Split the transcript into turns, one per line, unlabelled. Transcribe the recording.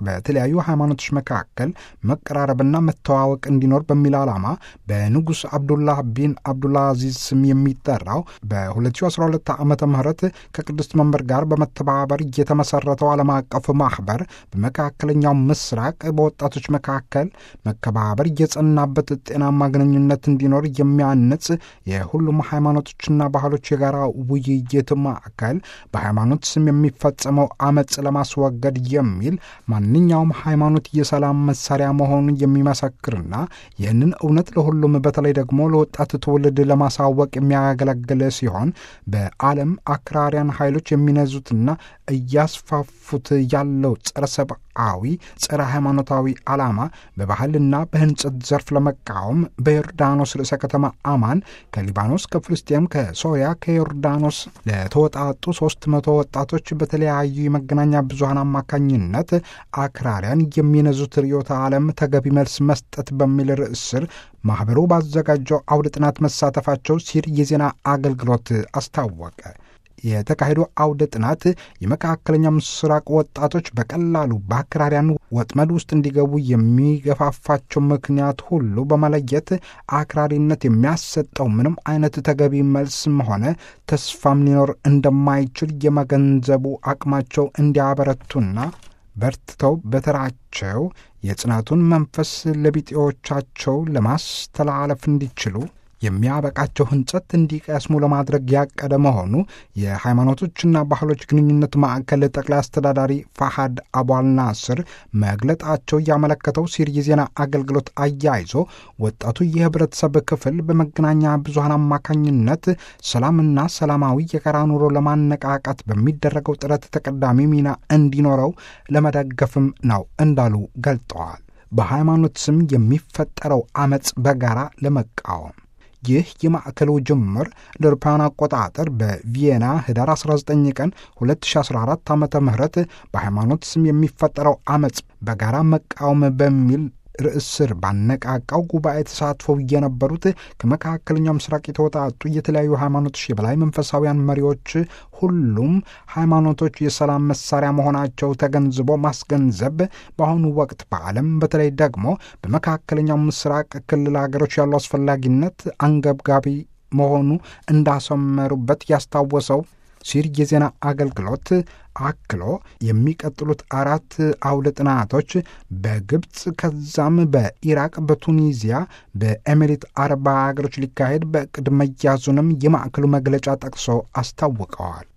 በተለያዩ ሃይማኖቶች መካከል መቀራረብና መተዋወቅ እንዲኖር በሚል ዓላማ በንጉሥ አብዱላህ ቢን አብዱልአዚዝ ስም የሚጠራው በ2012 ዓመተ ምህረት ከቅድስት መንበር ጋር በመተባበር የተመሰረተው ዓለም አቀፍ ማኅበር በመካከለኛው ምስራቅ በወጣቶች መካከል መከባበር የጸናበት ጤናማ ግንኙነት እንዲኖር የሚያንጽ የሁሉም ሃይማኖቶችና ባህሎች የጋራ ውይይት ማዕከል በሃይማኖት ስም የሚፈጸመው አመጽ ለማስወገድ የሚል ማንኛውም ሃይማኖት የሰላም መሳሪያ መሆኑን የሚመሰክርና ይህንን እውነት ለሁሉም በተለይ ደግሞ ለወጣት ትውልድ ለማሳወቅ የሚያገለግል ሲሆን በዓለም አክራሪያን ኃይሎች የሚነዙትና እያስፋፉት ያለው ጸረ ሰብአዊ ጸረ ሃይማኖታዊ ዓላማ በባህልና በህንጸት ዘርፍ ለመቃወም በዮርዳኖስ ርዕሰ ከተማ አማን ከሊባኖስ ከፍልስጤም ከሶሪያ ከዮርዳኖስ ለተወጣጡ 300 ወጣቶች በተለያዩ የመገናኛ ብዙሃን አማካኝነት አክራሪያን የሚነዙት ርዕዮተ ዓለም ተገቢ መልስ መስጠት በሚል ርዕስ ስር ማኅበሩ ባዘጋጀው አውደ ጥናት መሳተፋቸው ሲር የዜና አገልግሎት አስታወቀ። የተካሄደው አውደ ጥናት የመካከለኛ ምስራቅ ወጣቶች በቀላሉ በአክራሪያን ወጥመድ ውስጥ እንዲገቡ የሚገፋፋቸው ምክንያት ሁሉ በመለየት አክራሪነት የሚያሰጠው ምንም አይነት ተገቢ መልስም ሆነ ተስፋም ሊኖር እንደማይችል የመገንዘቡ አቅማቸው እንዲያበረቱና በርትተው በተራቸው የጽናቱን መንፈስ ለቢጤዎቻቸው ለማስተላለፍ እንዲችሉ የሚያበቃቸው ህንጸት እንዲቀስሙ ለማድረግ ያቀደ መሆኑ የሃይማኖቶችና ባህሎች ግንኙነት ማዕከል ጠቅላይ አስተዳዳሪ ፋሃድ አቧል ናስር መግለጣቸው ያመለከተው ሲር የዜና አገልግሎት አያይዞ ወጣቱ የህብረተሰብ ክፍል በመገናኛ ብዙሃን አማካኝነት ሰላምና ሰላማዊ የጋራ ኑሮ ለማነቃቃት በሚደረገው ጥረት ተቀዳሚ ሚና እንዲኖረው ለመደገፍም ነው እንዳሉ ገልጠዋል። በሃይማኖት ስም የሚፈጠረው አመጽ በጋራ ለመቃወም ይህ የማዕከሉ ጅምር ለአውሮፓውያን አቆጣጠር በቪየና ህዳር 19 ቀን 2014 ዓመተ ምህረት በሃይማኖት ስም የሚፈጠረው አመጽ በጋራ መቃወም በሚል ርዕስ ስር ባነቃቃው ጉባኤ ተሳትፈው የነበሩት ከመካከለኛው ምስራቅ የተወጣጡ የተለያዩ ሃይማኖቶች የበላይ መንፈሳዊያን መሪዎች ሁሉም ሃይማኖቶች የሰላም መሳሪያ መሆናቸው ተገንዝቦ ማስገንዘብ በአሁኑ ወቅት በዓለም በተለይ ደግሞ በመካከለኛው ምስራቅ ክልል ሀገሮች ያለው አስፈላጊነት አንገብጋቢ መሆኑ እንዳሰመሩበት ያስታወሰው ሲር የዜና አገልግሎት አክሎ የሚቀጥሉት 4 አውደ ጥናቶች በግብጽ ከዛም በኢራቅ በቱኒዚያ በኤሚሬት አረብ ሀገሮች ሊካሄድ በቅድ መያዙንም የማዕከሉ መግለጫ ጠቅሶ አስታውቀዋል።